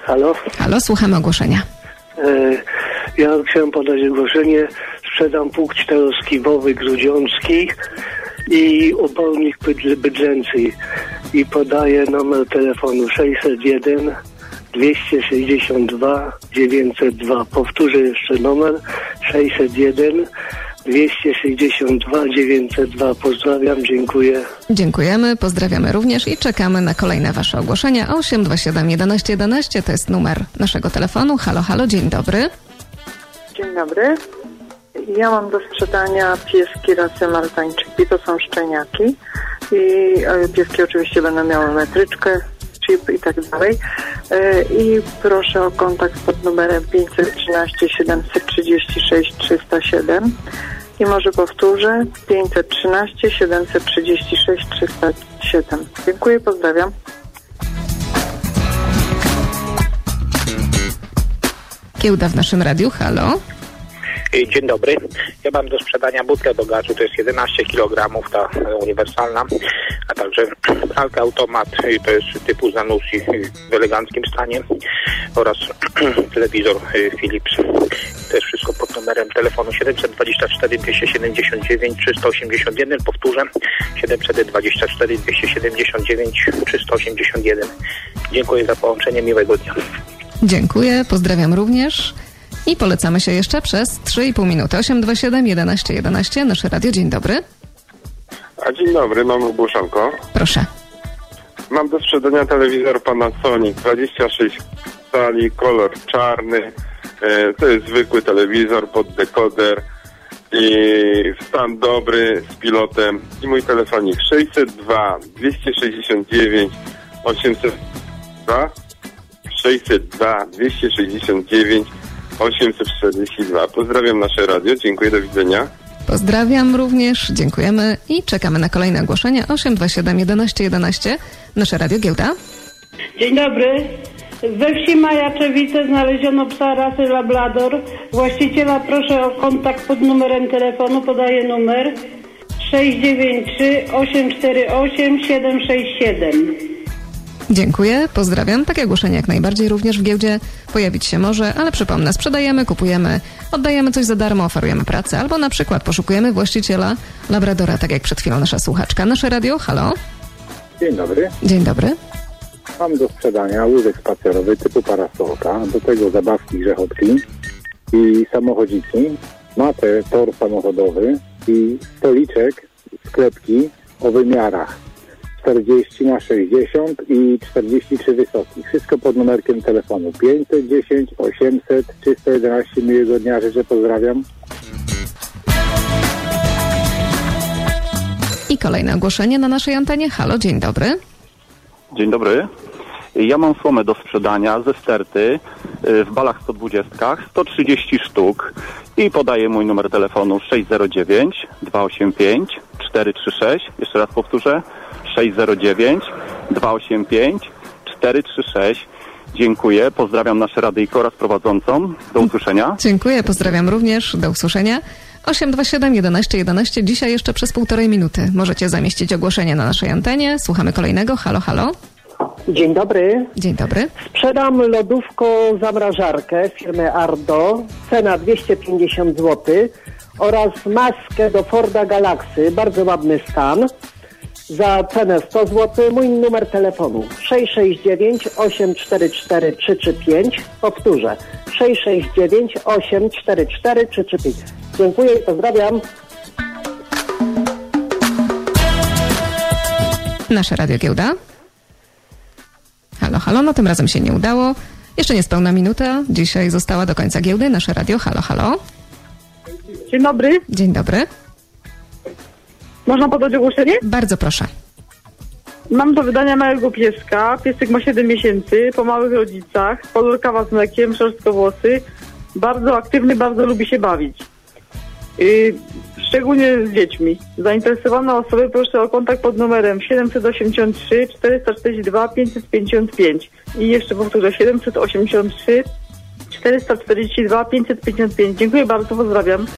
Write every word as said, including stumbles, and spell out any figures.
Halo? Halo, słuchamy ogłoszenia. E, ja chciałem podać ogłoszenie. Sprzedam pług czteroskibowy grudziącki i obornik bydl- bydlęcy. I podaję numer telefonu sześćset jeden dwieście sześćdziesiąt dwa dziewięćset dwa. Powtórzę jeszcze numer sześćset jeden dwieście sześćdziesiąt dwa dziewięćset dwa. Pozdrawiam, dziękuję. Dziękujemy, pozdrawiamy również i czekamy na kolejne wasze ogłoszenia. osiem dwa siedem jedenaście jedenaście to jest numer naszego telefonu. Halo, halo, dzień dobry. Dzień dobry. Ja mam do sprzedania pieski rasy maltańczyki, to są szczeniaki i pieski oczywiście będą miały metryczkę, chip i tak dalej. I proszę o kontakt pod numerem pięćset trzynaście siedemset trzydzieści sześć trzysta siedem i może powtórzę pięćset trzynaście siedemset trzydzieści sześć trzysta siedem. Dziękuję, pozdrawiam. Giełda w naszym radiu, halo. Dzień dobry. Ja mam do sprzedania butlę do gazu, to jest jedenaście kilogramów, ta uniwersalna, a także pralka automat, to jest typu Zanussi w eleganckim stanie oraz telewizor Philips. To jest wszystko pod numerem telefonu siedemset dwadzieścia cztery dwieście siedemdziesiąt dziewięć trzysta osiemdziesiąt jeden. Powtórzę, siedemset dwadzieścia cztery dwieście siedemdziesiąt dziewięć trzysta osiemdziesiąt jeden. Dziękuję za połączenie, miłego dnia. Dziękuję, pozdrawiam również. I polecamy się jeszcze przez trzy i pół minuty. osiem dwa siedem jedenaście jedenaście, nasze radio. Dzień dobry. A dzień dobry, mam ogłoszonko. Proszę. Mam do sprzedania telewizor Panasonic dwadzieścia sześć cali, kolor czarny. E, to jest zwykły telewizor pod dekoder i stan dobry z pilotem. I mój telefonik sześćset dwa dwieście sześćdziesiąt dziewięć osiemset dwa sześćset dwa dwieście sześćdziesiąt dziewięć osiemset czterdzieści dwa. Pozdrawiam nasze radio, dziękuję, do widzenia. Pozdrawiam również, dziękujemy i czekamy na kolejne ogłoszenia. osiem dwa siedem jedenaście jedenaście, nasze radio Giełda. Dzień dobry. We wsi Majaczewice znaleziono psa rasy Labrador. Właściciela proszę o kontakt pod numerem telefonu. Podaję numer sześć dziewięć trzy osiem cztery osiem siedem sześć siedem. Dziękuję, pozdrawiam. Takie ogłoszenie jak najbardziej również w giełdzie pojawić się może, ale przypomnę, sprzedajemy, kupujemy, oddajemy coś za darmo, oferujemy pracę, albo na przykład poszukujemy właściciela Labradora, tak jak przed chwilą nasza słuchaczka. Nasze radio, halo. Dzień dobry. Dzień dobry. Mam do sprzedania łóżek spacerowy typu parasolka, do tego zabawki grzechotki i samochodziki, matę, tor samochodowy i stoliczek, sklepki o wymiarach czterdzieści na sześćdziesiąt i czterdzieści trzy wysoki. Wszystko pod numerkiem telefonu pięćset dziesięć osiemset trzysta jedenaście. Miłego dnia życzę, pozdrawiam. I kolejne ogłoszenie na naszej antenie. Halo, dzień dobry. Dzień dobry. Ja mam słomę do sprzedania ze sterty w balach sto dwadzieścia, sto trzydzieści sztuk i podaję mój numer telefonu sześć zero dziewięć dwa osiem pięć cztery trzy sześć. Jeszcze raz powtórzę. sześć zero dziewięć dwa osiem pięć cztery trzy sześć. Dziękuję, pozdrawiam nasze radyjko oraz prowadzącą. Do usłyszenia. Dziękuję, pozdrawiam również. Do usłyszenia. osiem dwa siedem jedenaście jedenaście. Dzisiaj jeszcze przez półtorej minuty możecie zamieścić ogłoszenie na naszej antenie. Słuchamy kolejnego. Halo, halo. Dzień dobry. Dzień dobry. Sprzedam lodówko-zamrażarkę firmy Ardo. Cena dwieście pięćdziesiąt złotych oraz maskę do Forda Galaxy. Bardzo ładny stan. Za cenę sto złotych. Mój numer telefonu sześć sześć dziewięć osiem cztery cztery trzy trzy pięć. Powtórzę sześć sześć dziewięć osiem cztery cztery trzy trzy pięć. Dziękuję i pozdrawiam. Nasze radio Giełda. Halo, halo, no tym razem się nie udało. Jeszcze niespełna minuta. Dzisiaj została do końca giełdy. Nasze radio. Halo, halo. Dzień dobry. Dzień dobry. Można podać ogłoszenie? Bardzo proszę. Mam do wydania małego pieska. Piesek ma siedem miesięcy, po małych rodzicach, podórkawa z mlekiem, szorstkowłosy. Bardzo aktywny, bardzo lubi się bawić. Yy, szczególnie z dziećmi. Zainteresowane osoby proszę o kontakt pod numerem siedemset osiemdziesiąt trzy czterysta czterdzieści dwa pięćset pięćdziesiąt pięć. I jeszcze powtórzę siedemset osiemdziesiąt trzy czterysta czterdzieści dwa pięćset pięćdziesiąt pięć. Dziękuję bardzo, pozdrawiam.